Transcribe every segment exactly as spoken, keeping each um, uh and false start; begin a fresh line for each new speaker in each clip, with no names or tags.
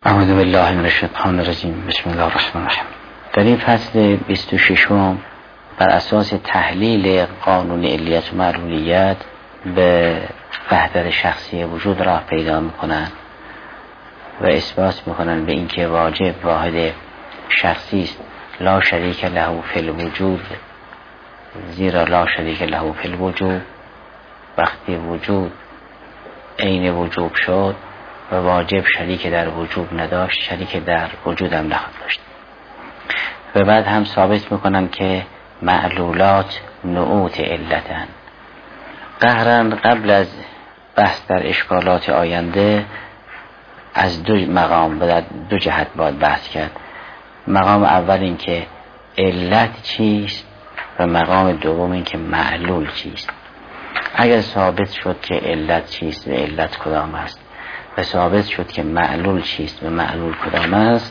اعوذ بالله من الشیطان الرجیم. بسم الله الرحمن الرحیم. در این فصل بیست و ششم بر اساس تحلیل قانون علیت و معلولیت به وحدت شخصی وجود راه پیدا میکنند و اثبات میکنند به اینکه واجب واحد شخصی است، لا شریک له فی الوجود، زیرا لا شریک له فی الوجود وقتی وجود عین وجوب شد و واجب شریک در وجوب نداشت، شریک در وجود هم نخواهد داشت. و بعد هم ثابت میکنن که معلولات نعوت علتن. قهرن قبل از بحث در اشکالات آینده از دو مقام و در دو جهت باید بحث کرد. مقام اول این که علت چیست و مقام دوم این که معلول چیست. اگر ثابت شد که علت چیست و علت کدام است و ثابت شد که معلول چیست و معلول کدام است،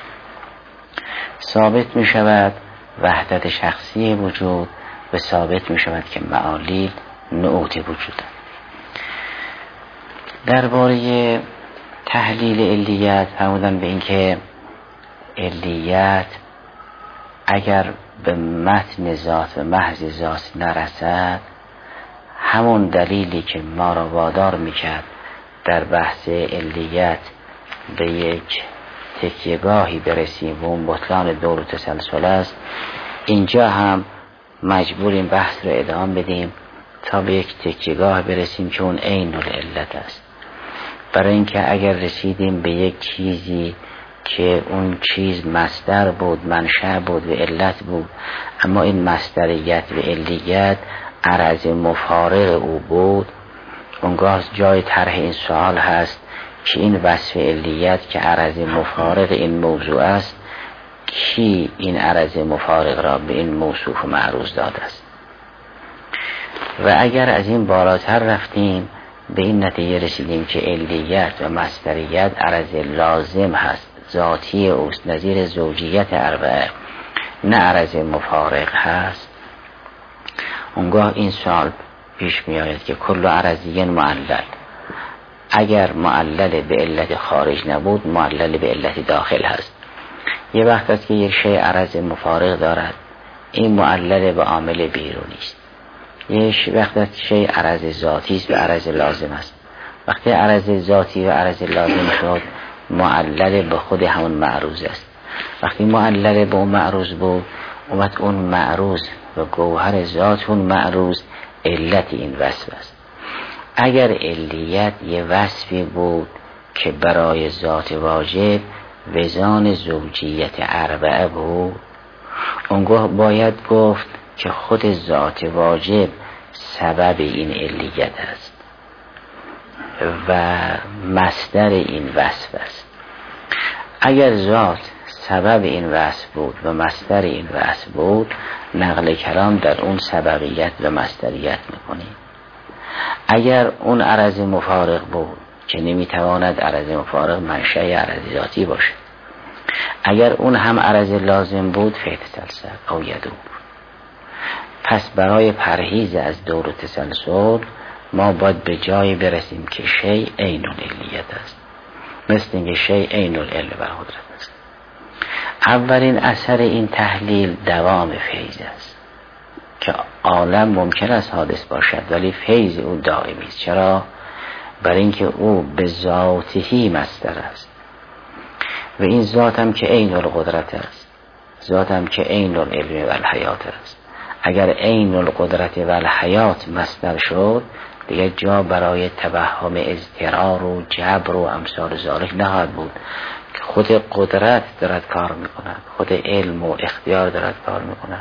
ثابت می شود وحدت شخصی وجود و ثابت می شود که معالیل نعوت وجود. درباره تحلیل علیت فرمودن به این که علیت اگر به متن ذات و محض ذات نرسد، همون دلیلی که ما را وادار میکرد در بحث علیت به یک تکیهگاهی برسیم و اون بطلان دور و تسلسل است، اینجا هم مجبوریم بحث رو ادامه بدیم تا به یک تکیهگاه برسیم که اون عین العلت است. برای اینکه اگر رسیدیم به یک چیزی که اون چیز مصدر بود، منشأ بود و علت بود، اما این مصدریت و علیت عرض مفارق او بود، اونگاه جای طرح این سوال هست که این وصف علیت که عرض مفارق این موضوع است، کی این عرض مفارق را به این موصوف معروض داده است؟ و اگر از این بالاتر رفتیم به این نتیجه رسیدیم که علیت و مصدریت عرض لازم هست، ذاتی اوست، نظیر زوجیت اربعه، نه عرض مفارق هست، اونگاه این سوال پیش می آید که کل عرضی معلل، اگر معلل به علت خارج نبود معلل به علت داخل هست. یه وقت است که یک شیء عرض مفارق دارد، این معلل به عامل بیرونی است. یه وقت است شیء عرض ذاتی است و عرض لازم است. وقتی عرض ذاتی و عرض لازم شد، معلل به خود همون معروض است. وقتی معلل به اون معروض بود، اومد اون معروض و گوهر ذات اون معروض علت این وصف است. اگر علیت یه وصفی بود که برای ذات واجب وزان زوجیت اربعه بود، اونگاه باید گفت که خود ذات واجب سبب این علیت است و مصدر این وصف است. اگر ذات سبب این وصف بود و مصدر این وصف بود، نقل کلام در اون سببیت و مصدریت میکنیم. اگر اون عرض مفارق بود که نمیتواند عرض مفارق منشأ عرض ذاتی باشه، اگر اون هم عرض لازم بود فی تسلسل او یدور. پس برای پرهیز از دور و تسلسل ما باید به جایی برسیم که شیء عین العلیت است، مثل اینکه شیء عین العلم بر قدرت است. اولین اثر این تحلیل دوام فیض است که عالم ممکن است حادث باشد ولی فیض او دائمی است. چرا؟ برای اینکه او به ذاتهی مصدر است و این ذات هم که عین القدرت است، ذات هم که عین العلم و الحیات است. اگر عین القدرت و الحیات مصدر شد، دیگه جا برای توهم اضطرار و جبر و امثال ذالک نخواهد بود که خود قدرت دارد کار میکند، خود علم و اختیار دارد کار میکند.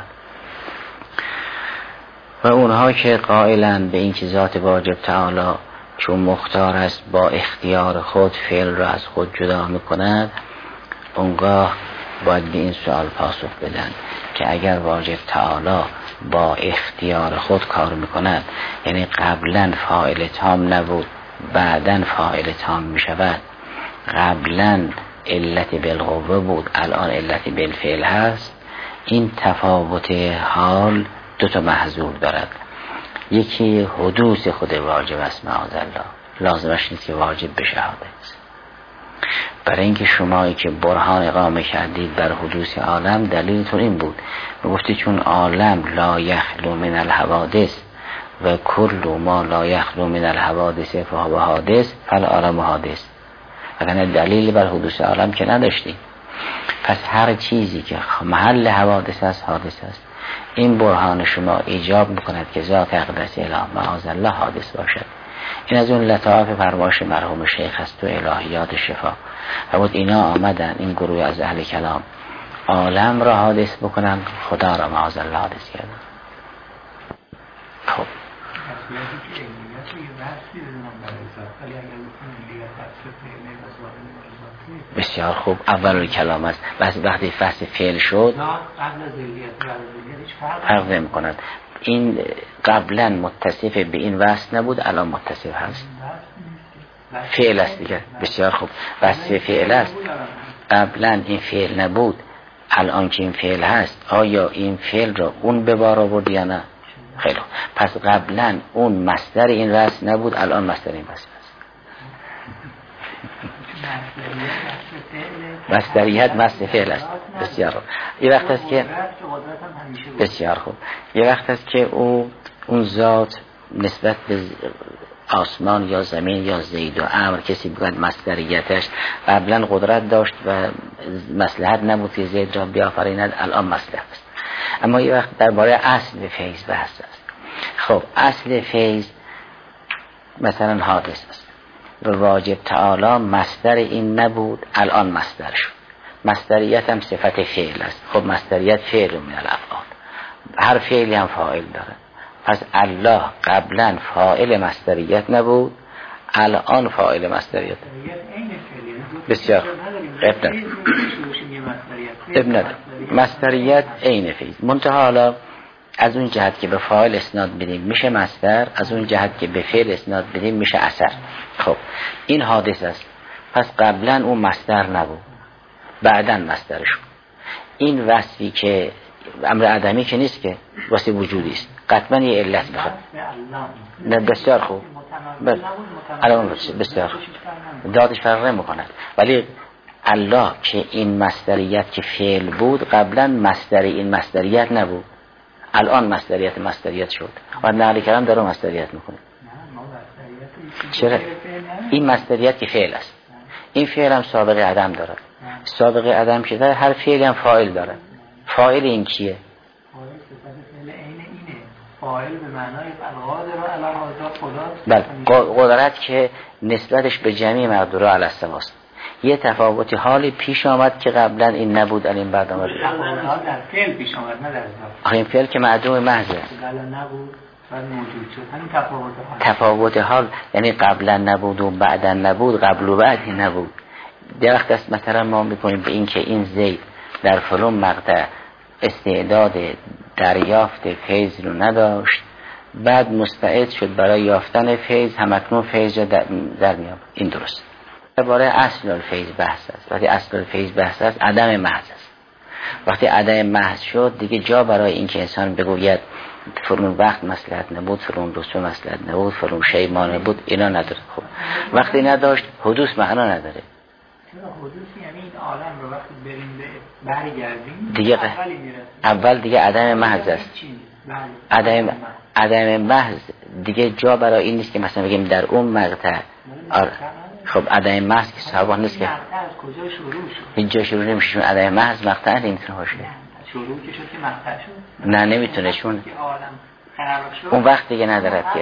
و اونها که قائلند به این که ذات واجب تعالی چون مختار است با اختیار خود فعل را از خود جدا میکند، اونگاه باید به این سوال پاسخ بدن که اگر واجب تعالی با اختیار خود کار میکند، یعنی قبلا فاعل تام نبود بعدن فاعل تام میشود، قبلا علت بالقوه بود الان علت بالفعل هست، این تفاوت حال دو تا محظور دارد. یکی حدوث خود واجب است معاذ الله، لازمش نیست که واجب بشه حادث. برای اینکه شمایی که برهان اقامه کردید بر حدوث عالم دلیلتون این بود و گفتی چون عالم لا یخلو من الحوادث و کل ما لا یخلو من الحوادث فهو حادث فالعالم حادث، اگر دلیل بر حدوث عالم که نداشتی. پس هر چیزی که محل حوادث است حادث است. این برهان شما ایجاب میکند که ذات اقدس اله معاذ الله حادث باشد. این از اون لطائف فرمایش مرحوم شیخ است تو الهیات شفا. فرمود اینا آمدن این گروه از اهل کلام عالم را حادث بکنن، خدا را معاذ الله حادث کردن. خب بسیار خوب، اول کلام است. بس وقتی فصل فعل شد فرق نمی کند. این قبلا متصف به این وصف نبود، الان متصف هست. فعل است دیگه. بسیار خوب، وصف فعل است. قبلا این فعل نبود، الان که این فعل هست آیا این فعل را اون به بار آورد یا نه؟ خیلی خوب. پس قبلا اون مصدر این وصف نبود، الان مصدر این وصف است. مصدریت مصدر فعل است. بسیار خوب. یه وقت است که بسیار خوب یه وقت است که او اون ذات نسبت به آسمان یا زمین یا زید و امر کسی بگوید مصدریتش قبلا قدرت داشت و مصلحت نبود که زید را بیافریند، الان مصلحت است. اما یه وقت درباره اصل فیض بحث است. خب اصل فیض مثلا حادث است و واجب تعالی مصدر این نبود، الان مصدر شد. مصدریت هم صفت فعل است. خب مصدریت فعل من الافعال، هر فعلی هم فاعل داره. پس الله قبلا فاعل مصدریت نبود، الان فاعل مصدریت. بسیار ابن ابن مصدریت عین فیض. منتها حالا از اون جهت که به فاعل اسناد بدیم میشه مصدر، از اون جهت که به فعل اسناد بدیم میشه اثر. خب این حادث است. پس قبلا اون مصدر نبود، بعداً مصدر شد. این وصفی که امر عدمی که نیست که واسه وجودی است، قطعاً یه علت میخواد. نه بسیار خوب، الان بسیار خوب دادش فرق نمی‌کند. ولی الله که این مصدریت که فعل بود قبلا مصدر این مصدریت نبود، الان مصدریت مصدریت شد و نقل کلام داره مصدریت میکنه. چرا؟ این مصدریت که فعل است، این فعل هم سابقه عدم داره. سابقه عدم که داره هر فعل هم فاعل داره. فاعل این کیه؟
فاعل به معنای القادر علی حاجات خدا.
بله، قدرت که نسبتش به جمعی مقدوره علی السواست. یه تفاوتی حالی پیش آمد که قبلا این نبود، الان بعد آمد.
تفاوت در فعل پیش آمد نه در ذات.
آخه این فعل که معدوم محض است.
قبلا نبود و موجود شد. همین تفاوت حال.
تفاوت حال یعنی قبلا نبود و بعدا نبود، قبل و بعد نبود. در وقت است مثلا ما می‌کنیم به این که این زید در فلان مقطع استعداد دریافت فیض رو نداشت، بعد مستعد شد برای یافتن فیض، همکنون فیض را در, در میاد. این درست. درباره اصل الفیض بحث است. وقتی اصل الفیض بحث است عدم محض است. وقتی عدم محض شد دیگه جا برای این که انسان بگوید فرون وقت مصلحت نبود، فرون رسو مصلحت نبود، فرون شی ما نبود، اینا نداره. خب وقتی نداشت حدوث معنا نداره.
حدوث یعنی این عالم رو وقتی بریم به برگردیم
دیگه اول دیگه عدم محض است. عدم عدم محض دیگه جا برای این نیست که مثلا بگیم در اون مقطع. آره. خب عدم محض که صحابه نیست که
کجا شروع شد؟
اینجا شروع نمیشه، چون عدم محض مقطع نمیتونه باشه.
شروع که شد که مقطع شد؟
نه نمیتونه، چون اون وقت دیگه نداره که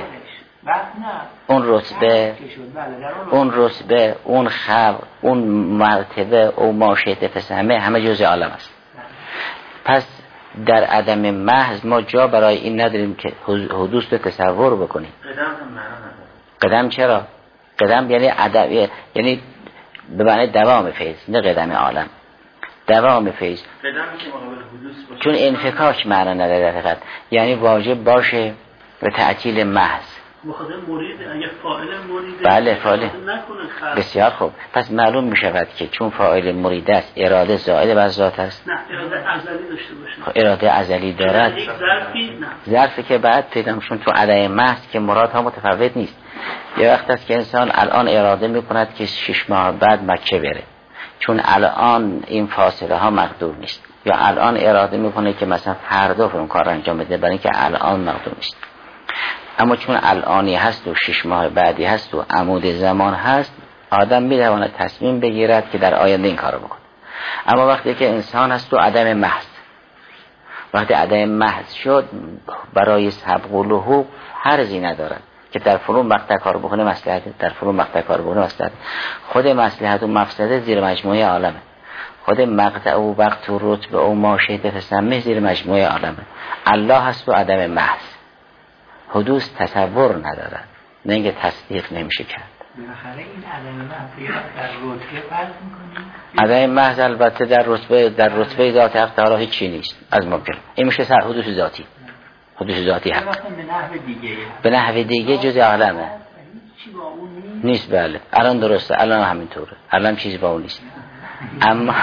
اون رتبه اون رتبه اون خبر اون مرتبه اون ماشیت فسهمه همه جزء عالم است. پس در عدم محض ما جا برای این نداریم که حدوث رو تصور بکنیم.
قدم هم معنا نداره.
قدم چرا؟ قدم یعنی عدم، یعنی به معنی دوام فیض، نه قدم عالم، دوام فیض.
قدم که مقابل حدوث باشه،
چون انفکاک معنا نداره در حقیقت، یعنی واجب باشه به تعطیل محض.
مخاطب مرید اگه فاعل مرید
بله فاعل بسیار خوب. پس معلوم می شود که چون فاعل مرید است اراده زائد بر ذات است.
نه اراده ازلی داشته باشه.
اراده ازلی دارد.
یک ظرفی نه.
ظرفی که بعد پیدا میشون تو عدم محض که مرادها متفاوت نیست. یه وقت است که انسان الان اراده میکند که شش ماه بعد مکه بره. چون الان این فاصله ها مقدور نیست، یا الان اراده میکنه که مثلا فردا اون کار انجام بده، برای اینکه الان مقدور نیست. اما چون الانی هست و شش ماه بعدی هست و عمود زمان هست، آدم میتواند تصمیم بگیرد که در آینده این کارو بکنه. اما وقتی که انسان هست و عدم محض، وقتی عدم محض شد، برای سبق و لحوق حرجی ندارد که در فلان مقطع کار بکنه مصلحته، در فلان مقطع کار بکنه مصلحته. خود مصلحت و مفسده زیر مجموعه عالمه، خود مقطع و وقت و رتبه و ماشیت تسمه زیر مجموعه عالمه. الله هست و عدم محض، حدوث تصور ندارد، نه اینکه تصدیق نمیشه کرد.
بالاخره این عدم محض در رتبه فرض میکنیم؟
عدم محض البته در رتبه در رتبه ذات حق تعالی هیچ چیزی نیست از ممکن. این میشه سر حدوث ذاتی، حدوث ذاتی حق.
به نحو دیگه
به نحو دیگه جز عالمه نیست. بله الان درسته، الان همینطوره، الان چیزی با اون نیست. اما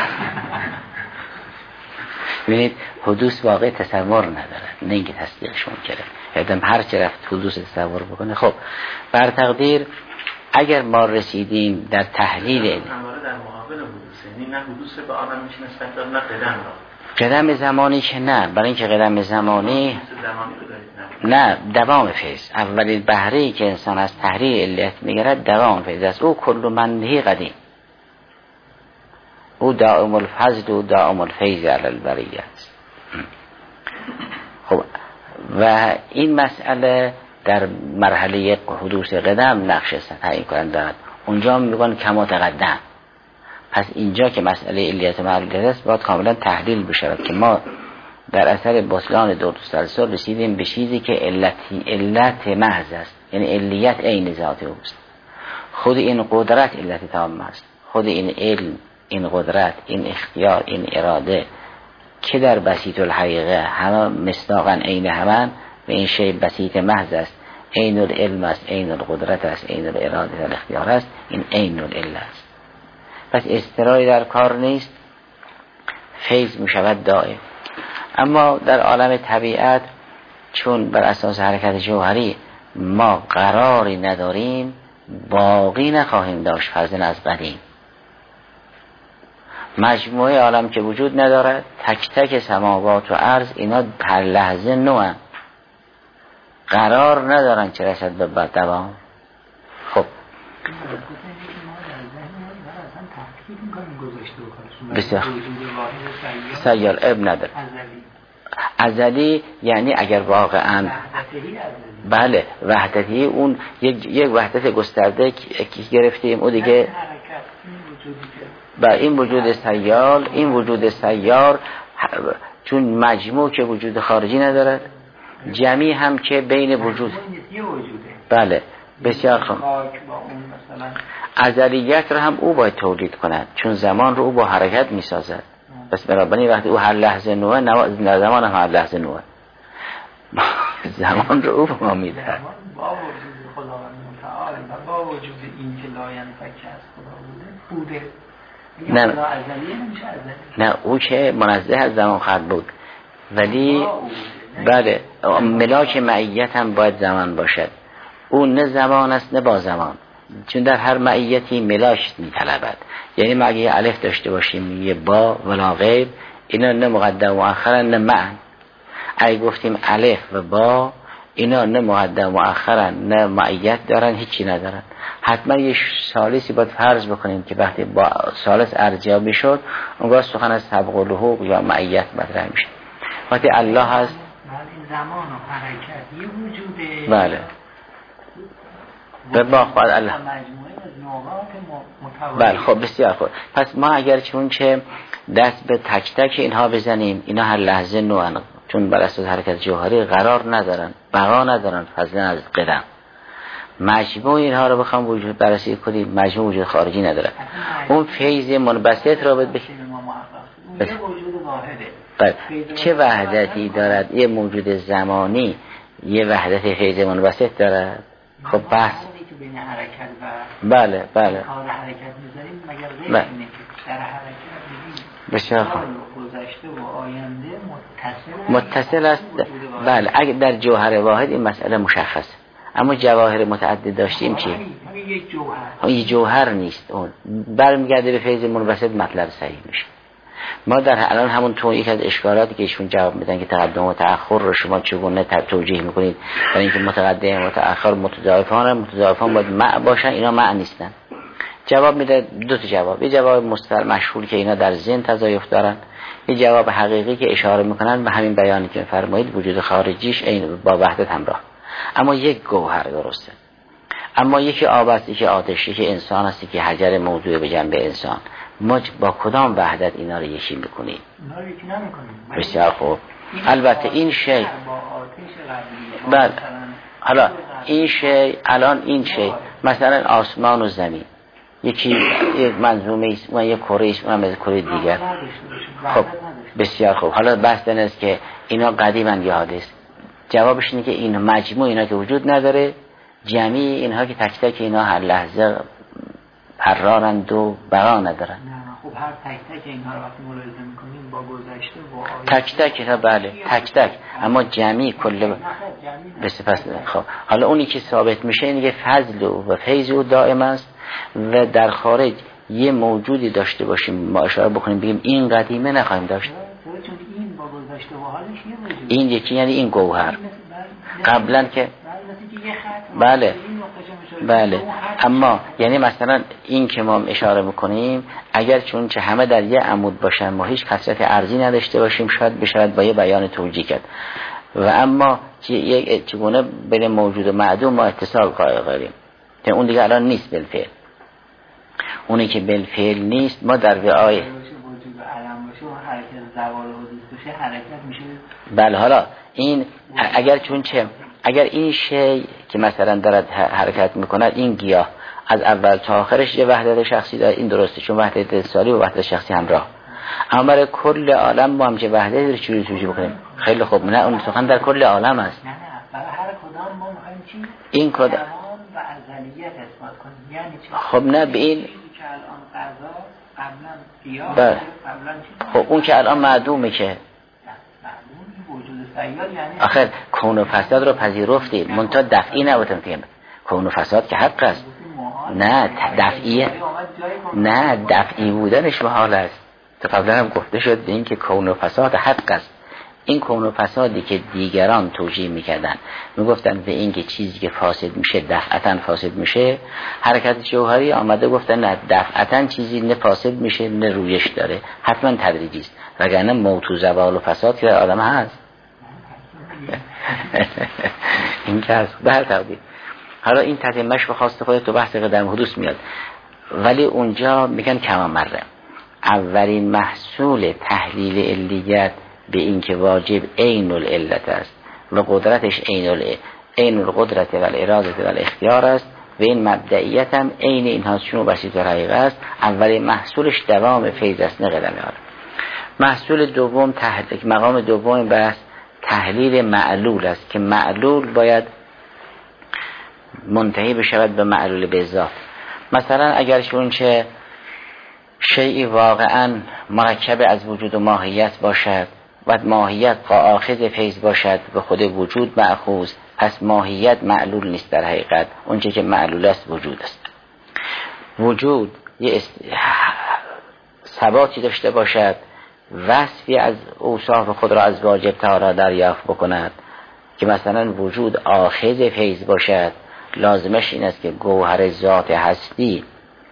ببینید حدوث واقع تصور نداره، نه اینکه تصدیقش ممکنه. آدم هر چه رفت حدوث تصور بکنه. خب بر تقدیر اگر ما رسیدیم در تحلیل این
در مقابل حدوث، یعنی نه حدوث به آدم میشه نسبت داد، نه قدم را
قدم زمانی که نه، برای اینکه قدم زمانی نه دوام فیض. اولین بهره‌ای که انسان از تحلیل علت میگیرد دوام فیض است. او کل منهی قدیم، او دائم الفضل و دائم الفیض علی البریه است. خب و این مسئله در مرحله حدوث قدم نقش تعیین کننده دارد. اونجا میگن کما تقدم. پس اینجا که مسئله علیت معلولیت است باید کاملا تحلیل بشه که ما در اثر بطلان دو تسلسل رسیدیم به چیزی که علتی علت محض است، یعنی علیت عین ذات اوست. خود این قدرت علت تام است، خود این علم، این قدرت، این اختیار، این اراده که در بسیط الحقیقه همه مصداقاً عین همان و این شی بسیط محض است، عین العلم است، عین القدرت است، عین الاراده و الاختیار است، این عین العلم است. پس استراری در کار نیست، فیض می شود دائم. اما در عالم طبیعت چون بر اساس حرکت جوهری ما قراری نداریم، باقی نخواهیم داشت فضل از قدیم. مجموعه عالم که وجود ندارد، تک تک سماوات و ارض اینا هر لحظه نوعن، قرار ندارن چه رسد به دوام. خب بسیار سیال اب نداره. ازلی یعنی اگر واقعا بله وحدتی، اون یک یک وحدت گسترده که گرفتیم او دیگه با این وجود سیال، این وجود سیار چون مجموع که وجود خارجی ندارد، جمعی هم که بین وجود بله بسیار خوب. ازلیت رو هم او باید تولید کند، چون زمان رو او با حرکت می سازد. پس بنابراین وقتی او هر لحظه نوه، زمان هم هر لحظه نوه، زمان رو او با ما می دهد.
با وجود خداوند متعال و با وجود این که لاینفک از خدا بوده بوده
نه نه او که منزه از زمان خواهد بود، ولی بله ملاک معیت هم باید زمان باشد. اون نه زمان است نه با زمان، چون در هر معیتی ملاک می طلبد. یعنی ما اگه الف داشته باشیم یه با ولا غیر، اینا نه مقدم و مؤخرن نه معن. اگه گفتیم الف و با، اینا نه مقدم و مؤخرن نه معیت دارن، هیچی ندارن. حتما یه ثالثی باید فرض بکنیم که وقتی با ثالث ارجابی شد، اونگاه سخن از سبق و لحوق یا معیت مطرح میشه. وقتی الله هست
زمان و حرکت یه وجوده،
بله به با خواهد الله بله. خب بسیار خوب. پس ما اگر چون که دست به تک تک اینها بزنیم، اینا هر لحظه نوعن، چون بر اساس حرکت جوهری قرار ندارن، بقا ندارن، فضلا از قدم. مجموع اینها رو بخوام وجود بررسی کنیم، مجموع وجود خارجی نداره. اون فیض منبسط رو بده بس. بله. چه وحدتی دارد؟ یه موجود زمانی یه وحدت فیض منبسط دارد. خب بس
بین حرکت و
بله بله
کار حرکت میذاریم، مگر غیر
بله.
اینه که در حرکت می‌بینیم
بسیار خوب
گذشته و آینده متصل
متصل است. بله اگه در جوهر واحد این مسئله مشخصه، اما جواهر متعدد داشتیم چی؟
همین یک جوهر.
اون یک جوهر نیست، اون برمیگرده به فیض منبسط، مطلب صحیح میشه. ما در الان همون تو یک از اشکالاتی که ایشون جواب میدن که تقدم و تأخر رو شما چگونه توجیه میکنید، برای اینکه متقدم و تأخر متضاعفان متضاعفان باید مع باشن، اینا مع نیستن. جواب میده دو تا جواب، یه جواب مستر مشهور که اینا در ذهن تضاعف دارن، یه جواب حقیقی که اشاره میکنن به همین بیانی که فرمایید وجود خارجیش این با وحدت همراه. اما یک گوهر درسته، اما یکی آب است، یکی آتش، یکی انسان است، یکی حجر موضوع به جنبه انسان. ما با کدام وحدت اینا رو یکی میکنیم؟
اینا رو یکی نمیکنیم.
بسیار خوب. البته این شی
با آتش قبلی،
بله، حالا این شی الان این شی مثلا آسمان و زمین یکی یک منظومه است و یک کره است، اونم از کره دیگر. خب بسیار خوب. حالا بحث این است که اینا قدیما یا حادث. جوابش اینه که این مجموع اینا که وجود نداره، جمعی اینها که تک تک اینا هر لحظه حرارند و بقا ندارن.
نه خب هر تک تک اینها رو وقتی ملاحظه می‌کنیم با گذشته و آینده
تک تک اینا بله تک تک، اما جمعی کل بس پس. خب حالا اونی که ثابت میشه اینه که فضل و فیض او دائم است و در خارج یه موجودی داشته باشیم ما اشاره بکنیم بگیم این قدیمه نخواهیم داشت.
چون این با گذشته و حالش یه موجود.
این یکی یعنی این گوهر قبلا که بله بله، اما یعنی مثلا این که ما اشاره میکنیم اگر چون چه همه در یه عمود باشن ما هیچ کثرت ارضی نداشته باشیم شاید بشود با یه بیان توجیه کرد، و اما یک چگونه بین موجود و معدوم ما اتصال قائل داریم که اون دیگه الان نیست بالفعل. اونی که بالفعل نیست ما در وعای بله. حالا این اگر چون چه اگر این شی که مثلا دارد حرکت میکند این گیاه از اول تا آخرش یه وحدت شخصی داره، این درسته چون وحدت اتصالی و وحدت شخصی همراه، اما برای کل عالم ما هم چه وحدتی رو چجوری توجیه بکنیم؟ خیلی خوب، نه اون سخن در کل عالم است.
نه نه برای هر کدام ما می‌خوایم چی؟
این کد
و ازلیت اثبات کنیم. یعنی چی؟
خب نه به این
که الان قضا قبلا گیاه
بله.
قبلا چی؟
خب اون که الان معدومه که
وجود سیال یعنی
آخر کون و فساد رو پذیرفتیم منتها دفعی نبودن فیم. کون و فساد که حق است، نه دفعی نه دفعی بودنش محال است. تا قبلا هم گفته شد این که کون و فساد حق است. این کون و فسادی که دیگران توجیه میکردن میگفتن به این که چیزی که فاسد میشه دفعتا فاسد میشه، حرکت جوهری آمده گفتن نه دفعتا چیزی نه فاسد میشه نه رویش داره، حتما تدریجی است، وگرنه موت و زوال و فساد که در آدم هست. این که هست به هر تقدیر. حالا این تتمش به خواست خودت تو بحث قدم حدوث میاد، ولی اونجا میگن کما مره اولین محصول تحلیل علیت به این که واجب عین العلت است و قدرتش عین ال عین القدرت و الاراده و الاختیار است و این مبدئیت هم عین اینها چون بسیط و حقیقه است. اولین محصولش دوام فیض است نه قدم حال. محصول دوم تحلیل مقام دوم بحث تحلیل معلول است که معلول باید منتهی بشود به معلول به ذات. مثلا اگر چون چه شیئی واقعا مرکب از وجود و ماهیت باشد و ماهیت آخذ فیض باشد و خود وجود مأخوذ، پس ماهیت معلول نیست. در حقیقت اونچه که معلول است وجود است. وجود یه است... ثباتی داشته باشد، وصفی از اوصاف خود را از واجب تعالی دریافت بکند که مثلا وجود آخذ فیض باشد، لازمش این است که گوهر ذات هستی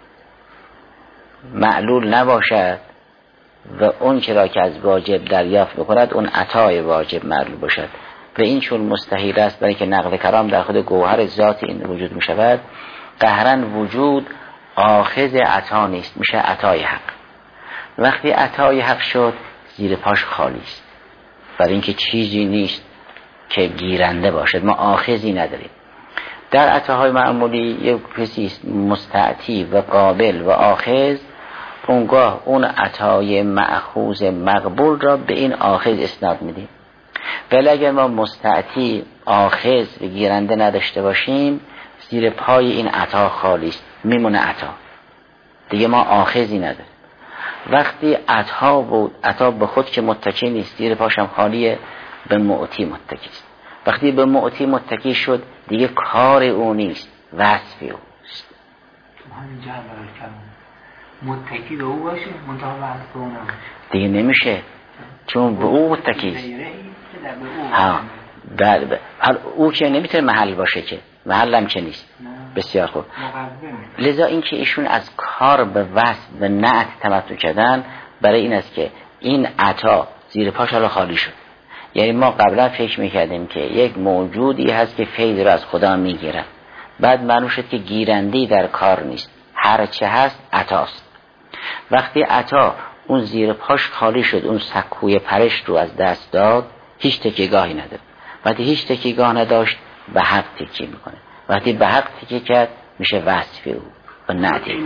معلول نباشد و اون چرا که از واجب دریافت بکند اون عطای واجب معلول باشد و این چون مستحیل است برای که نقل کلام در خود گوهر ذات این وجود می شود. قهرن وجود آخذ عطا نیست، میشه عطای حق. وقتی عطای حق شد زیر پاش خالی است، برای اینکه چیزی نیست که گیرنده باشد. ما آخذی نداریم. در عطاهای معمولی یک کسی مستعطی و قابل و آخذ، اونگاه اون عطای مأخوذ مقبول را به این آخذ اسناد میدیم. ولی اگر ما مستعطی آخذ و گیرنده نداشته باشیم زیر پای این عطا خالی است، میمونه عطا دیگه، ما آخذی نداریم. وقتی عطا بود، عطا به خود که متکی نیست، زیر پاشم خالیه، به معطی متکی است. وقتی به معطی متکی شد دیگه کار او نیست، وصف اوست.
همین جهل کلام متکی به او باشه، منتها وصف او نباشه
دیگه نمیشه، چون به او متکی است. ها بله، او که نمیتونه محل باشه، که محل هم که نیست. بسیار خوب. لذا این که ایشون از کار به وصف و نعت تمتع کردن برای این است که این عطا زیر پاش حالا خالی شد. یعنی ما قبلا فکر میکردیم که یک موجودی هست که فیض رو از خدا میگیره، بعد معلوم شد که گیرنده‌ای در کار نیست، هر چه هست عطاست. وقتی عطا اون زیر پاش خالی شد، اون سکوی پرش رو از دست داد، هیچ تکیه‌گاهی نداره. وقتی هیچ تکیه‌گاه نداشت به حق تکیه میکنه، وقتی به حق تکیه کرد میشه وصف او و نعتی.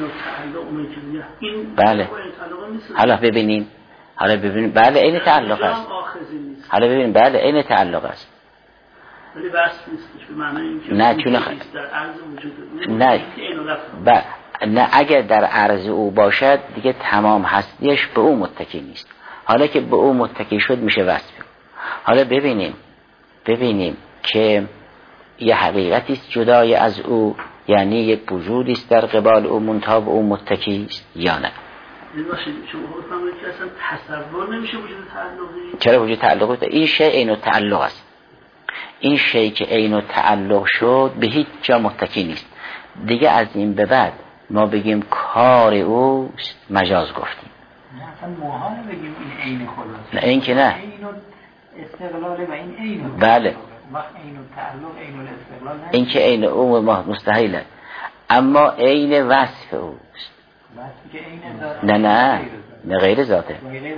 بله حالا ببینیم، حالا ببینیم بله این تعلق است. حالا ببینیم بله این تعلق است.
ولی وصف نیستش به معنی اینکه
نه چون خ...
در عرض وجود
نه ب... نه اگر در عرض او باشد دیگه تمام هستیش به او متکی نیست. حالا که به او متکی شد میشه وصف. حالا ببینیم ببینیم که یه حقیقتی است جدای از او، یعنی یک وجودی است در قبال او منتها به او متکی است یا نه.
نباشید شما بفهمید که اصلا تصور نمیشه وجود تعلقی.
چرا وجود تعلقی؟ این شی عین تعلق است. این شی که عین تعلق شد به هیچ جا متکی نیست. دیگه از این به بعد ما بگیم کار او مجاز گفتیم.
نه اصلا محال بگیم این عین خداست.
نه این که نه.
عین استقلاله و این عین.
بله.
وقت عین تعلق عین الاستقلال نه.
این که عین او مستحیله. اما عین وصف اوست. نه نه نه غیر ذاته.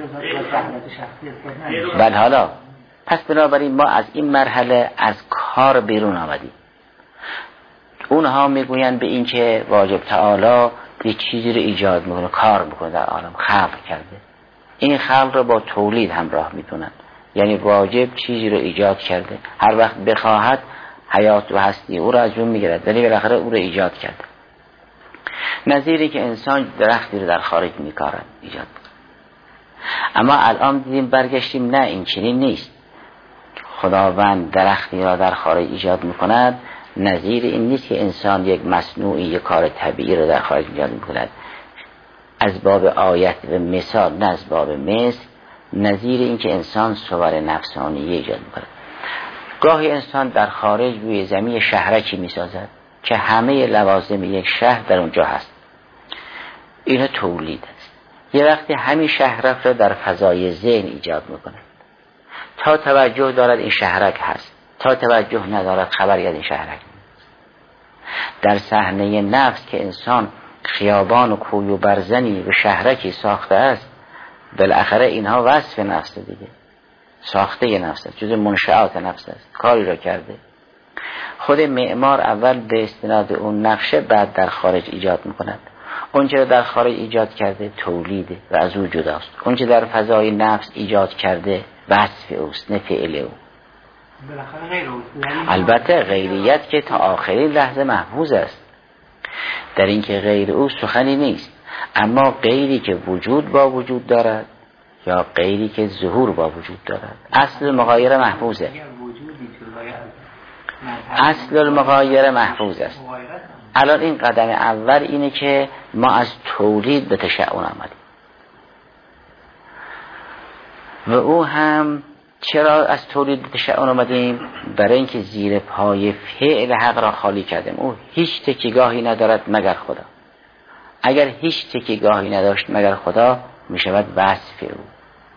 بله حالا پس بنابراین ما از این مرحله از کار بیرون آمدیم. اونها میگویند به این که واجب تعالی یک چیزی رو ایجاد میکنه، کار میکنه در عالم، خلق کرده. این خلق رو با تولید همراه میدونن، یعنی واجب چیزی رو ایجاد کرده، هر وقت بخواهد حیات و هستی او را از اون میگیرد، ولی بالاخره او رو ایجاد کرده. نظیری که انسان درختی رو در خارج میکارد ایجاد. اما الان دیدیم برگشتیم نه این چنین نیست. خداوند درختی را در خارج ایجاد میکند، نظیر این نیست که انسان یک مصنوعی یک کار طبیعی را در خارج ایجاد میکند. از باب آیت و مثال نه از باب مثل، نظیر این که انسان صور نفسانی ایجاد میکند. گاهی انسان در خارج روی زمین شهرکی میسازد که همه لوازم یک شهر در اونجا هست. اینه تولید است. یه وقتی همین شهرک را در فضای ذهن ایجاد میکنه، تا توجه دارد این شهرک هست، تا توجه ندارد خبری از این شهرک نیست. در صحنه نفس که انسان خیابان و کوی و برزنی به شهرکی ساخته است، بالاخره اینها وصف نفس دیگه، ساخته نفس است، جزء منشآت نفس است، کاری را کرده. خود معمار اول به استناد اون نقشه بعد در خارج ایجاد میکند. اونچه را در خارج ایجاد کرده تولیده و از او جداست. اونچه در فضای نفس ایجاد کرده وصف اوست نه فعل او. البته غیریت که تا آخرین لحظه محفوظ است، در اینکه غیر او سخنی نیست. اما غیری که وجود با وجود دارد یا غیری که ظهور با وجود دارد، اصل مغایر محفوظه. اصل المغایر محفوظ است. الان این قدم اول اینه که ما از تولید به تشعن آمدیم و او هم چرا از تولید به تشعن آمدیم؟ برای اینکه زیر پای فعل حق را خالی کردیم. او هیچ تکیه‌گاهی ندارد مگر خدا. اگر هیچ تکیه‌گاهی نداشت مگر خدا، می شود وصف او.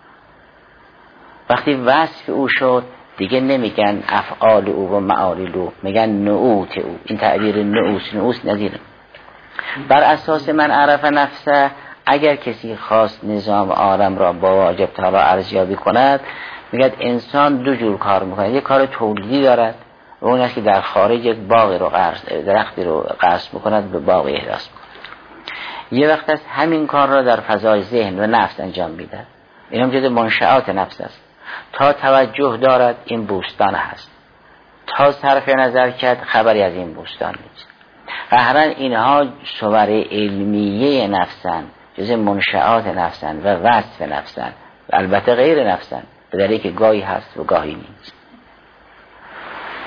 وقتی وصف او شد دیگه نمیگن افعال او و معالیل او، میگن نعوت او. این تعبیر نعوس نعوس نظیره. بر اساس من عرف نفسه، اگر کسی خواست نظام عالم را با واجب تعالی ارزیابی کند، میگه انسان دو جور کار میکنه. یک کار تولیدی دارد و اون است که در خارج یک باغی رو قصد، درختی رو قصد میکند، به باغی احداث میکند. یه وقت است همین کار را در فضای ذهن و نفس انجام میده. این هم جز منشآت نفس است. تا توجه دارد این بوستان هست، تا صرف نظر کرد خبری از این بوستان نیست. قهرن اینها صور علمیه نفسن، جز منشآت نفسن و وصف نفسن، و البته غیر نفسن، به دلیلی که گاهی هست و گاهی نیست.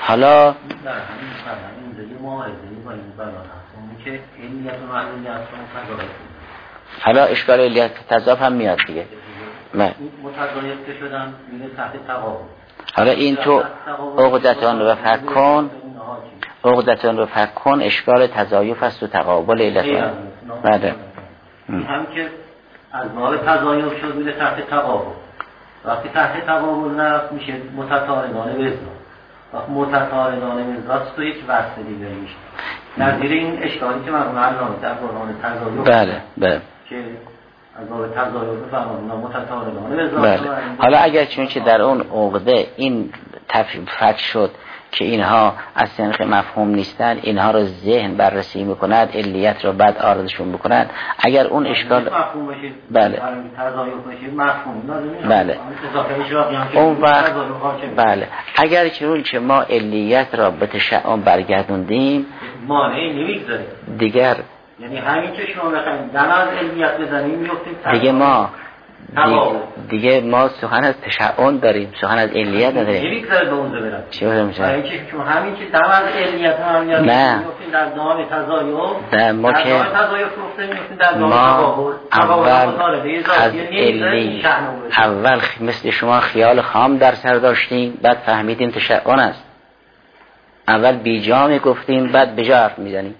حالا
نه همین همین دیگه معارضه با این بیان هست اون که علیت و معلولیت رو تضاد. حالا
اشکال علیت تضاد هم میاد دیگه.
نه متضاد که شدن میره تحت تقابل.
حالا این تو عقدتان رو فک کن، عقدتان رو فک کن، اشکال تضایف است و تقابل علت. بله.
هم که از باب تضایف شد میره تحت تقابل. وقتی تحت تقابل رفت میشه متتارگانه وزنا. وقتی متتارگانه وزناست تو یک وصل دیگه میشه. نظیر این اشکالی که مرحوم علامه در برهان تضایف.
بله بله.
که از باب تضایف فرمودن متتارگانه وزنا.
بله. حالا اگر چون که در اون عقده این فک شد که اینها از سنخ مفهوم نیستن، اینها رو ذهن بررسی میکند، علیت رو بعد آردشون بکند، اگر اون اشکال
مفهوم بشه
بله
تضایف بشه مفهوم
بله اون وقت بله اگر که اون که ما علیت را به تشعب برگردوندیم
مانعی نمیگذاره
دیگر،
یعنی همین که شما بخواید دم از علیت بزنیم میفتیم
دیگه ما دیگه, دیگه ما سخن از تشعب داریم، سخن از علیت نداریم.
نمیگذاره به اون برد.
چی بودم میشه؟
همین که دم از علیت هم میاد میفتیم در دام تضایف.
نه ما که
در دام تضایف میفتیم در دام
تقابل. اول از علی اول مثل شما خیال خام در سر داشتیم، بعد فهمیدیم تشعب است. اول بیجا میگفتیم بعد بجا حرف میزنیم.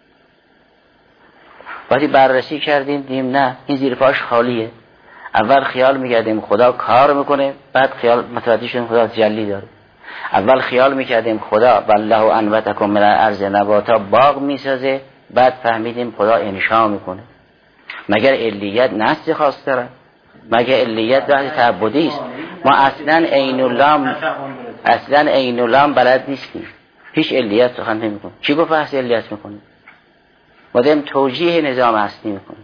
وقتی بررسی کردیم دیم نه این زیر پاش خالیه. اول خیال میکردیم خدا کار میکنه، بعد خیال متوجه شدیم خدا تجلی داره. اول خیال میکردیم خدا والله انبتکم من الارض نباتا باغ میسازه، بعد فهمیدیم خدا انشا میکنه. مگر علیت نسل خاص داره؟ مگر علیت بحث تعبدی است؟ ما اصلا عین اللام اصلا عین اللام بلد نیستیم، هیچ علیت سخن نمیکنیم. چی گفت بحث علیت میکنیم؟ مادام توجیه نظام اصلی میکنیم.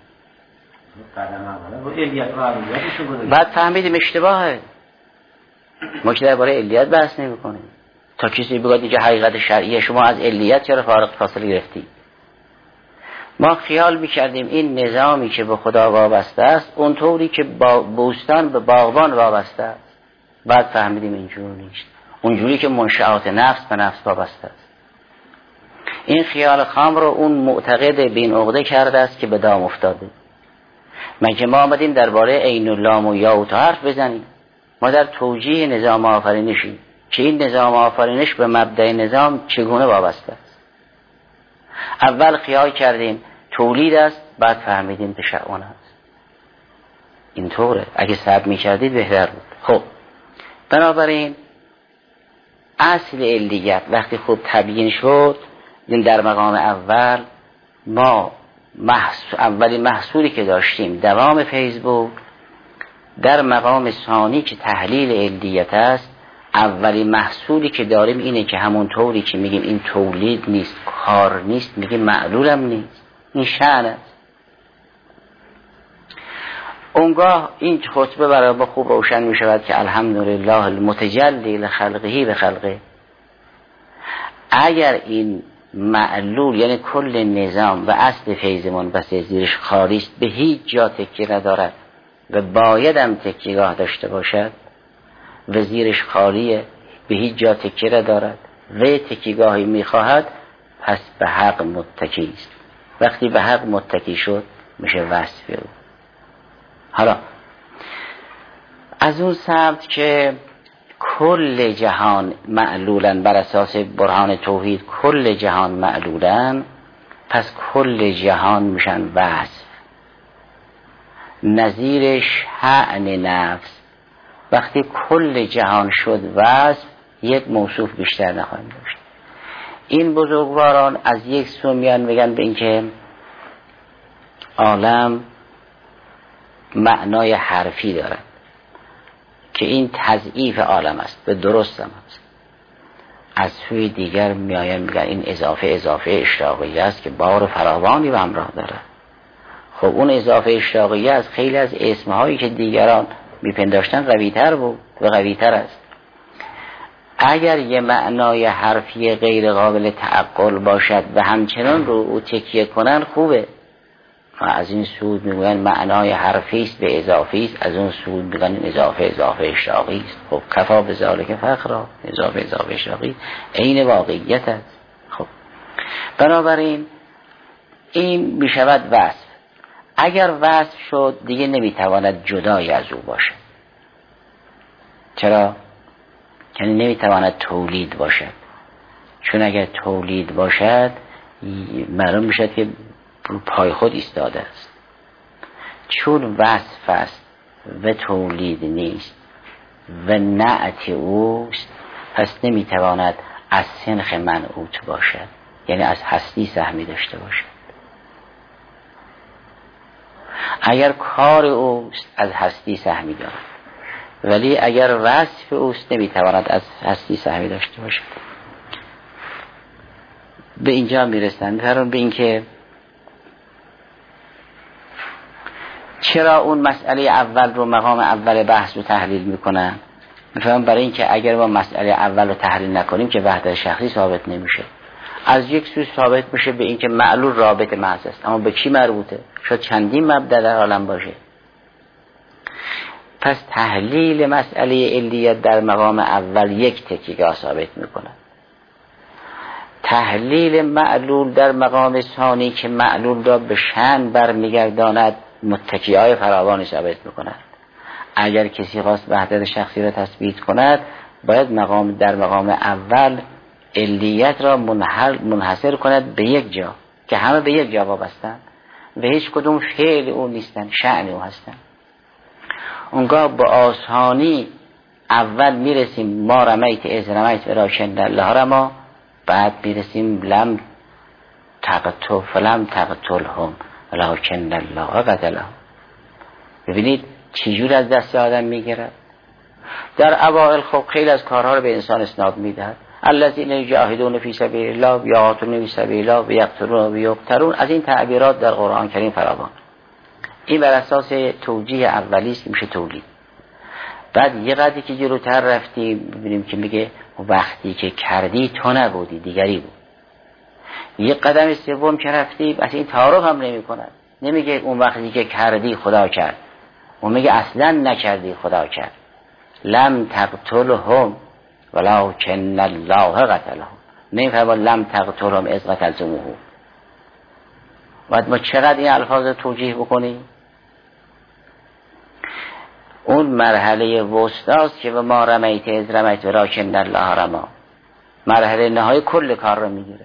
بعد فهمیدیم اشتباهه. ما که درباره علیت بحث نمی‌کنیم. تا کسی بگه که حقیقت شرعیه شما از علیت چرا فارغ فاصله گرفتی؟ ما خیال می‌کردیم این نظامی که به خدا وابسته است اونطوری که با بوستان به باغبان وابسته است. بعد فهمیدیم اینجوری نیست. اونجوری که منشآت نفس به نفس وابسته است. این خیال خام رو اون معتقد به این عقده کرده است که به دام افتاده. مگه ما آمدیم درباره عین اللام و یاوت حرف بزنیم؟ ما در توجیه نظام آفرینشیم که این نظام آفرینش به مبدأ نظام چگونه وابسته است. اول خیال کردیم تولید است، بعد فهمیدیم تشعب است. اینطوره. اگه صبر می‌کردید بهتر بود. خب بنابراین اصل علیت وقتی خوب تبیین شد، این در مقام اول ما محصول اولی محصولی که داشتیم دوام فیض، در مقام ثانی که تحلیل علیت است اولی محصولی که داریم اینه که همون طوری که میگیم این تولید نیست، کار نیست، میگیم معلولم نیست، این شأن است. اونگاه این خطبه برای ما خوب روشن میشود که الحمدلله المتجلی لخلقه به خلقه. اگر این معلول یعنی کل نظام و اصل فیض منبثق زیرش خالی است، به هیچ جا تکیه ندارد و باید هم تکیهگاه داشته باشد و زیرش خالیه، به هیچ جا تکیه ندارد و تکیهگاهی میخواهد، پس به حق متکی است. وقتی به حق متکی شد میشه وصف او. حالا از اون سمت که کل جهان معلولن بر اساس برهان توحید، کل جهان معلولن، پس کل جهان میشن وصف. نظیرش حعن نفس. وقتی کل جهان شد وصف، یک موصوف بیشتر نخواهیم داشت. این بزرگواران از یک سو میان میگن به اینکه عالم معنای حرفی دارد که این تضعیف عالم است، به درست هم است. از سوی دیگر میایم میگن این اضافه اضافه اشتاقیه است که بار فراوانی به همراه دارد. خب اون اضافه اشتاقیه از خیلی از اسمهایی که دیگران میپنداشتن قویتر بود و قویتر است. اگر یه معنای حرفی غیر قابل تعقل باشد و همچنان رو او تکیه کنن خوبه، و از این سود میگوین معنای حرفی است به اضافی است، از اون سود میگن اضافه اضافه اشتاقی است. خب کفا به ذالک فخرا، اضافه اضافه اشتاقی عین واقعیت است. خب بنابراین این میشود وصف. اگر وصف شد دیگه نمیتواند جدای از او باشد. چرا؟ یعنی نمیتواند تولید باشد، چون اگر تولید باشد معلوم میشد که رو پای خود ایستاده است. چون وصف است و تولید نیست و نعت اوست، پس نمیتواند از سنخ منعوت باشد، یعنی از هستی سهمی داشته باشد. اگر کار اوست از هستی سهمی دارد، ولی اگر وصف اوست نمیتواند از هستی سهمی داشته باشد. به اینجا میرسند فرون به این که چرا اون مسئله اول رو مقام اول بحث رو تحلیل میکنن؟ میفهمم برای این که اگر ما مسئله اول رو تحلیل نکنیم که وحدت شخصی ثابت نمیشه. از یک سو ثابت میشه به این که معلول رابط محض است، اما به کی مربوطه؟ شاید چندین مبدا در عالم باشه. پس تحلیل مسئله علیت در مقام اول یک تکیگاه ثابت میکنه. تحلیل معلول در مقام ثانی که معلول را به شأن برمیگرداند متکیای فراوانی ثابت میکند. اگر کسی خواست وحدت شخصی را تثبیت کند باید مقام در مقام اول علیت را منحصر کند به یک جا که همه به یک جا وابستند و هیچ کدوم فعل او نیستند، شأن او هستند. اونگاه با آسانی اول میرسیم ما رمیت از رمیت ولکن الله رمی، بعد میرسیم لم تقتل فلم تقتلهم ولکن الله قتلهم. ببینید چجور از دست آدم میگیرد. در اوائل خب خیلی از کارها رو به انسان اسناد میدهد. الذین یجاهدون فی سبیل الله و یقاتلون فی سبیل الله و یقتلون و یقتلون. از این تعبیرات در قرآن کریم فراوان. این بر اساس توجیه اولی است که میشه تولید. بعد یه قدری که جلوتر رفتیم ببینیم که میگه وقتی که کردی تو نبودی دیگری بود. یه قدم سوم که رفتیم اصلا این تعارف هم نمی کند. نمیگه اون وقتی که کردی خدا کرد، اون میگه اصلا نکردی خدا کرد. لم تقتلهم ولکن الله قتلهم. نمیفهمه لم تقتلهم اذ قتلتموه. بعد ما چقدر این الفاظ توجیه بکنیم؟ اون مرحله وسطاست که به ما رمیت از رمیت ولکن الله رما، مرحله نهایی کل کار رو میگیره.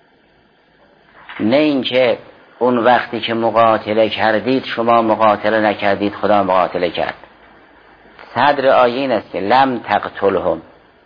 نه اینکه اون وقتی که مقاتله کردید شما مقاتله نکردید خدا مقاتله کرد. صدر آیه این است که لم تقتلهم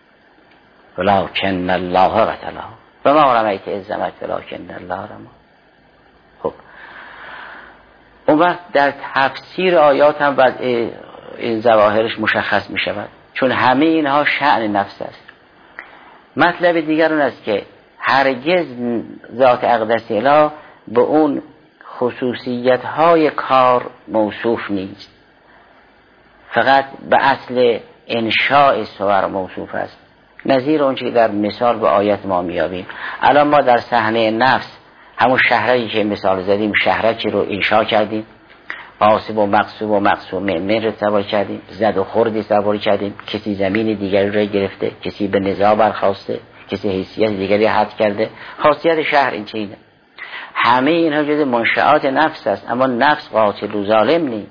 ولکن الله قتلهم و ما رمیت از رمیت ولکن الله رما. خب اون وقت در تفسیر آیات هم بعد این ظواهرش مشخص می شود، چون همه اینها شأن نفس است. مطلب دیگر اون است که هرگز ذات اقدس اله به اون خصوصیت های کار موصوف نیست، فقط به اصل انشاء صور موصوف است. نظیر اون چی در مثال به آیت ما میابیم. الان ما در صحنه نفس همون شهرکی که مثال زدیم، شهرکی رو انشاء کردیم، قاسب و مقصوب و مقصوم من رو سوار کردیم، زد و خوردی سوار کردیم، کسی زمین دیگری رو گرفته، کسی به نزاع برخواسته، کسی حیثیت دیگری حد کرده. خاصیت شهر این چیه؟ همه اینها جز منشآت نفس است، اما نفس قاتل و ظالم نیست.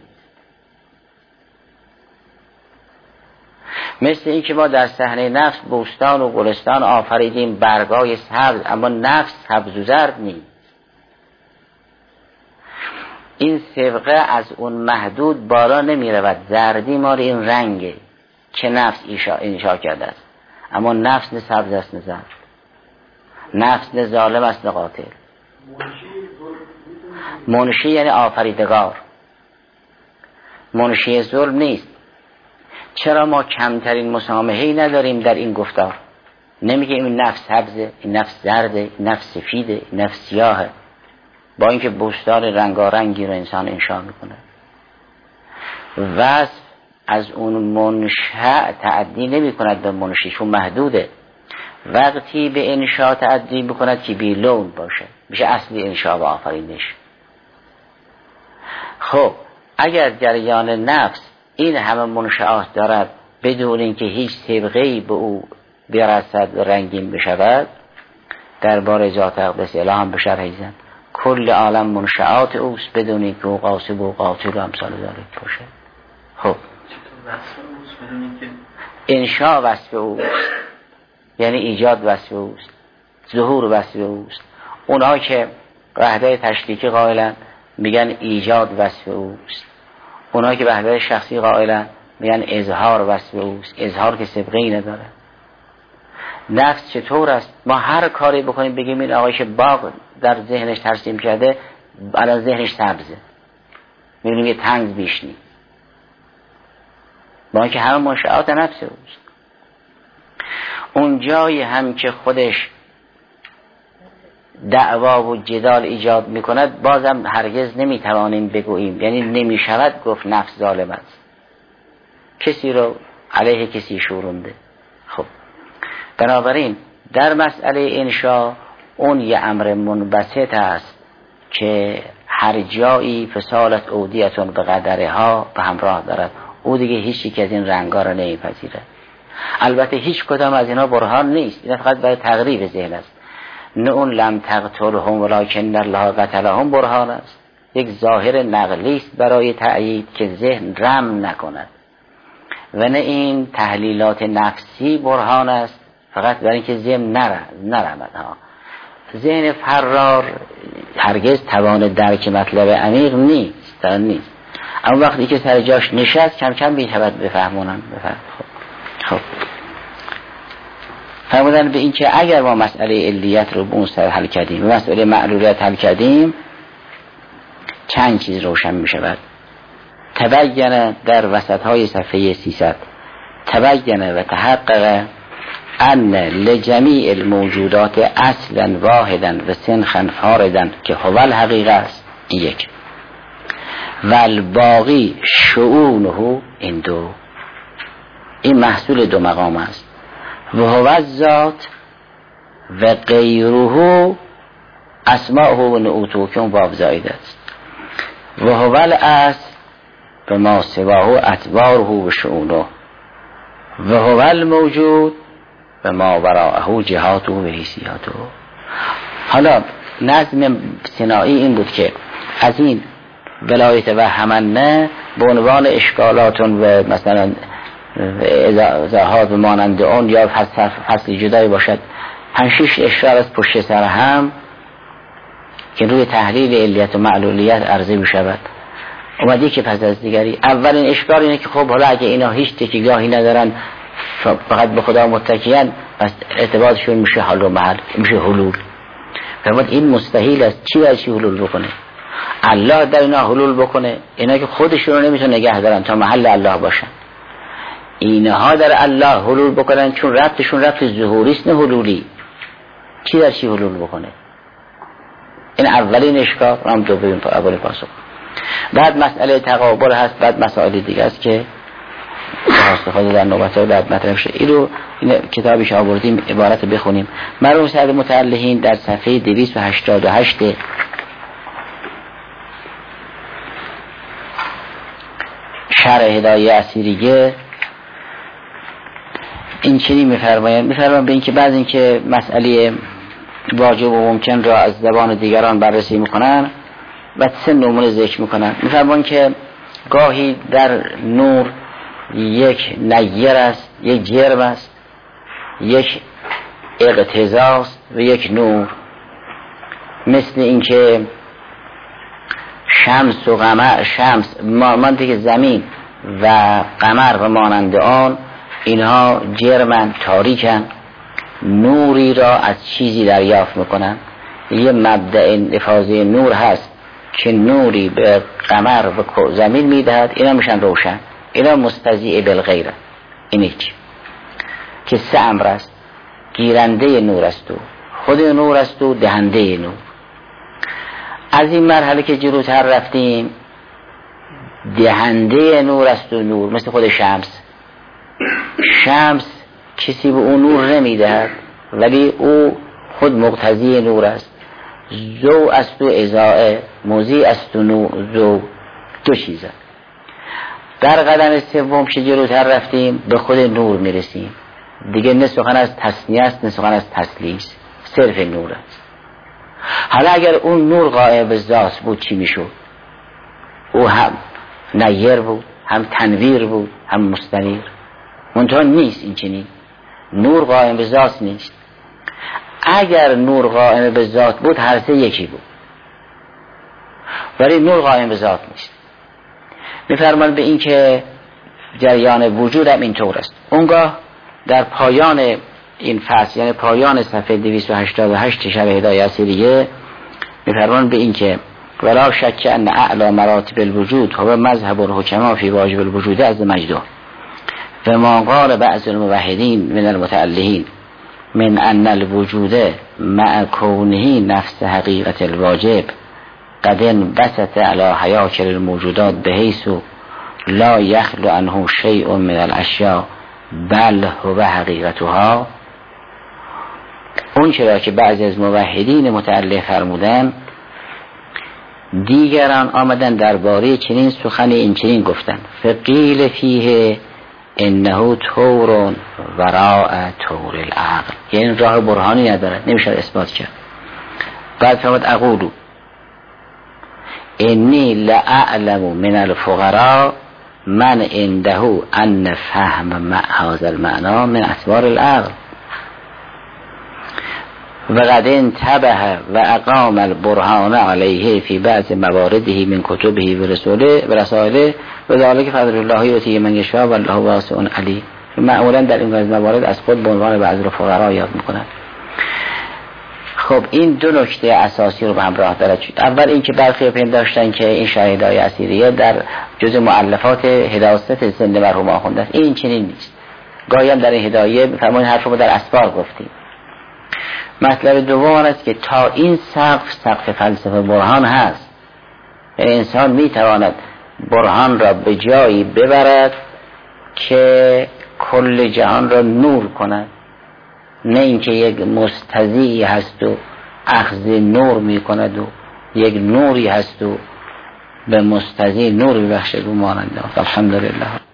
مثل این که ما در صحنه نفس بوستان و گلستان آفریدیم برگای سبز، اما نفس سبز و زرد نیست. این سبقه از اون محدود بالا نمی رود. زردی ما این رنگه که نفس انشا کرده است، اما نفس نه سبز است نه زرد، نفس نه ظالم است نه قاتل. منشی یعنی آفریدگار، منشی ظلم نیست. چرا ما کمترین مسامحه‌ای نداریم در این گفتار؟ نمیگه این نفس سبزه، این نفس زرده، این نفس سفیده، این نفس سیاهه، با اینکه بوستان رنگارنگی رو انسان انشا میکنه. وصف از اون منشأ تعدی نمی کند به منشی، چون محدوده. وقتی به انشاء تعدی بکند که بی لون باشه، میشه اصلی انشاء و آفرینش. خب اگر جریان نفس این همه منشآت دارد بدون اینکه هیچ سابقه‌ای به او برسد و رنگین بشود، درباره ذات اقدس اله هم به شرح زن کل عالم منشآت اوست بدون اینکه او قاصب و قاتل و امثال ذالک باشه. خب انشاء وصف اوست، یعنی ایجاد وصف اوست، ظهور وصف اوست. اونها که وحده تشریکی قائلن میگن ایجاد وصف اوست، اونها که وحده شخصی قائلن میگن اظهار وصف اوست. اظهار که سابقه‌ای نداره. نفس چطور است؟ ما هر کاری بکنیم بگیم این آقایی که باغ در ذهنش ترسیم کرده الان ذهنش سبزه، میبینیم یه تنگ بیش نیست، با اینکه همه منشآت نفس اوست. اون جایی هم که خودش دعوا و جدال ایجاد میکند بازم هرگز نمیتوانیم بگوییم، یعنی نمیشود گفت نفس ظالم است، کسی رو علیه کسی شورونده. خب بنابراین در مسئله انشاء اون یه امر منبسط است که هر جایی فصالت اودیتون به قدرها به همراه دارد، او دیگه هیچ یک از این رنگا رو نمیپذیره. البته هیچ کدام از اینا برهان نیست، این فقط برای تقریب ذهن است. نه اون لم تقتلهم ولکن الله قتلهم برهان است، یک ظاهر نقلی است برای تأیید که ذهن رم نکند، و نه این تحلیلات نفسی برهان است فقط برای اینکه ذهن نرمد. ها ذهن فرار هرگز توان درک مطلب عمیق نیست نیست اما وقتی که سر جاش نشست کم کم میتواند بفهمونن بفهم. خب خب فرمودن به این که اگر ما مسئله علیت رو به اون سر حل کردیم و مسئله معلولیت حل کردیم چند چیز روشن می شود. تبین در وسط های صفحه سیصد تبین و تحقق ان لجمیع الموجودات اصلا واحدا و سنخا فاردا که هو الحقیقه است، این یک، و الباقی شؤونه، این دو، این محصول دو مقام است. و هو الذات و غیره اسماءه و نعوته که اون باب زائد است. و هو الاصل به ما سواه اتباره و شؤونه و هو الموجود و ما وراءه جهاته و حیثیاته. حالا نظم سینایی این بود که از این ولایت و همنه به عنوان اشکالاتون و مثلا ازاحات مانند اون یا فصل جدایی باشد پنج شش اشکال از پشت سر هم که روی تحلیل علیت و معلولیت عرضه می شود. اومدی که پس از دیگری اولین اشکال اینه که خب حالا اگه اینا هیچ تکیگاهی ندارن فقط به خدا متکیان پس اعتبارشون میشه حل و محل، میشه حلول. فرمود این مستحیل است، چی باید چی حلول بکنه؟ الله در اینا حلول بکنه؟ اینا که خودشون رو نمیتونه نگه دارن تا محل الله باشن. اینها در الله حلول بکنن چون ربطشون ربط ظهوری است نه حلولی. چی در چی حلول بکنه؟ این اولین اشکال هم دومین اولین پاسخ. بعد مسئله تقابل هست، بعد مسائل دیگه است که خواهد در نوبت ها بعد مطرح شد. این رو این کتابیش آوردیم عبارت بخونیم. مرحوم سعد متعلحین در صفحه دویست و هشتاد و هشت شرح هدایه اسیریه این چنین میفرمایند میفرمایند به این که بعض این که مسئله واجب و ممکن را از زبان دیگران بررسی میکنن و سه نمونه ذکر میکنن. میفرمایند که گاهی در نور یک نیر است، یک جرم است، یک اقتضاست و یک نور، مثل اینکه شمس و قمر، شمس مانند که زمین و قمر و مانند آن اینها جرمن، تاریکن، نوری را از چیزی دریافت میکنن. یه مبدأ افاضه نور هست که نوری به قمر و زمین میدهد، اینا میشن روشن، اینا مستضیع بالغیره. اینه چی؟ که سه امر است، گیرنده نور است و خود نور است و دهنده نور. از این مرحله که جلوتر رفتیم دهنده نور است و نور مثل خود شمس. شمس کسی به اون نور نمیدهد ولی او خود مقتضی نور است. ضوء است و اضاءه، مضیء است و ضوء، دو چیزه. در قدم سوم که جلوتر رفتیم به خود نور میرسیم. دیگه نه سخن از تصنیه است نه سخن از تسلیس، صرف نور است. حالا اگر اون نور قائم به ذات بود چی میشود؟ او هم نیر بود، هم تنویر بود، هم مستنیر. منتها نیست این چنین. نور قائم به ذات نیست. اگر نور قائم به ذات بود هر سه یکی بود، ولی نور قائم به ذات نیست. میفرمان به این که جریان وجود هم اینطور است. اونگاه در پایان این فصل، یعنی پایان صفحه دویست و هشتاد و هشت شرح هدایه اصیلیه، میفرمان به این که ولا شک ان اعلی مراتب الوجود هو مذهب الحکما فی واجب الوجود از مجده و ما قال بعض الموحدین من المتألهین من ان الوجود مع کونه نفس حقیقت الواجب قد انبسط علی حیاکل الموجودات بحیث لا یخلو عنه شیء من الاشیاء بل هو حقیقتها. اون چرا که بعضی از موحدین متأله فرمودن، دیگران آمدن درباره چنین سخن این چنین گفتن فقیل فیه انه طور وراء طور العقل، یعنی راه برهانی ندارد، نمیشه اثبات کرد. بعد فرمود اقولو انی لأعلم من الفقراء من عنده ان فهم مع هذا المعنى من اسبار العقل و قد انتبه و اقام البرهان علیه فی بعض موارده من کتبه و رسوله و رسائله و ذالک فضل الله یؤتیه من یشاء والله واسع علیم. معمولا در این موارد از خود به عنوان بعض فقرا یاد میکنند. خب این دو نکته اساسی رو به همراه دارد. اول اینکه برخی پنداشتن که این شرح هدایه اصیلیه در جزء مؤلفات هدایت زنده مرحوم آخونده است. این چنین نیست. گاهی هم در این هدایه فرمایید حرف رو در اسفار گفتیم. مطلب دوم است که تا این سقف سقف فلسفه برهان هست، یعنی انسان میتواند برهان را به جایی ببرد که کل جهان را نور کند، نه اینکه یک مستضیعی هست و اخذ نور میکند و یک نوری هست و به مستضیع نور ببخشد و ماننده. الحمدلله.